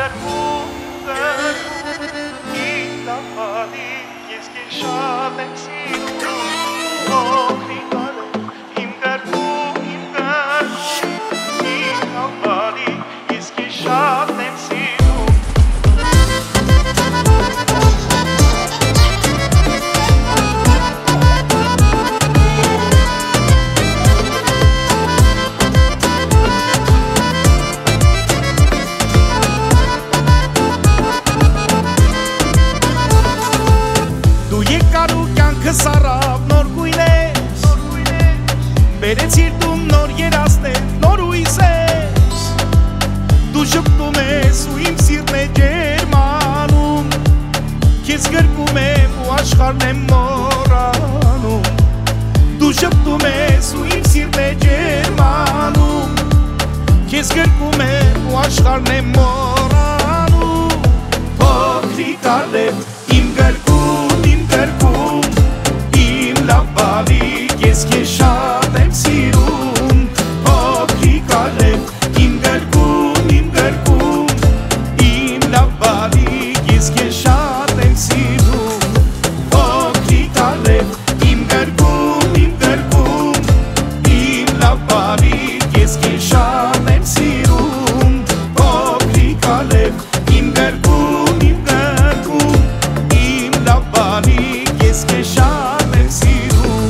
գրկում, իմ լավալի, ես քեզ շատ եմ սիրում, փոքրիկ արև, իմ գրկում, իմ լավալի, ես քեզ շատ եմ սիրում. Եկար ու կյանքը սառավ նոր գույնես, բերեցիր դու նոր երազներ, նոր հույսես, դու ժպտում ես ու իմ սիրտն է ջերմանում, քեզ գրկում եմ ու աշխարհն եմ մոռանում, դու ժպտում ես ու իմ սիրտն է ջերմանում, քեզ գրկում եմ ու աշխարհն եմ մոռանում, փոքրիկ արև, իմ գրկում, իմ լավալի, ես քեզ շատ եմ սիրում, փոքրիկ արև, իմ գրկում, իմ լավալի, ես քեզ շատ եմ սիրում, փոքրիկ արև, իմ գրկում, իմ լավալի, ես քեզ շատ եմ սիրում, փոքրիկ արև, իմ գրկում, իմ լավալի, ես քեզ շատ եմ սիրում.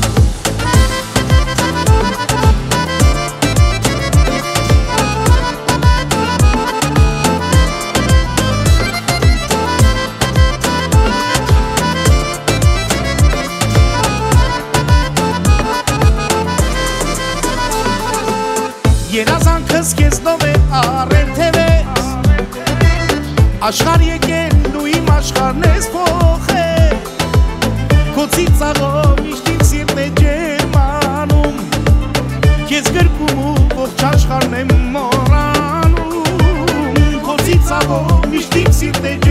Երազանքս քեզնով է առել թևես, աշխարհ եկել դու իմ աշխարհն ես փոխել, քո ծիծաղով միշտ իմ սիրտն է ջերմանում, քեզ գրկում ու ողջ աշխարհն եմ մոռանում, քո ծիծաղով միշտ իմ սիրտն է